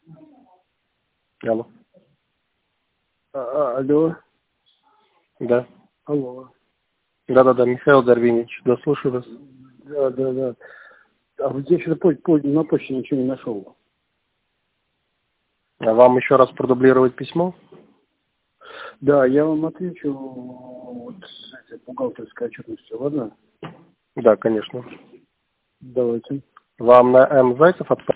Алло. Алло. Да. Алло. Да-да-да, Михаил Дарвинич, да, слушаю вас. Да. А вот я что-то на почте ничего не нашел. А вам еще раз продублировать письмо? Да, я вам отвечу вот с этой бухгалтерской отчетностью, ладно? Да, конечно. Давайте. Вам на М. Зайцев отправить?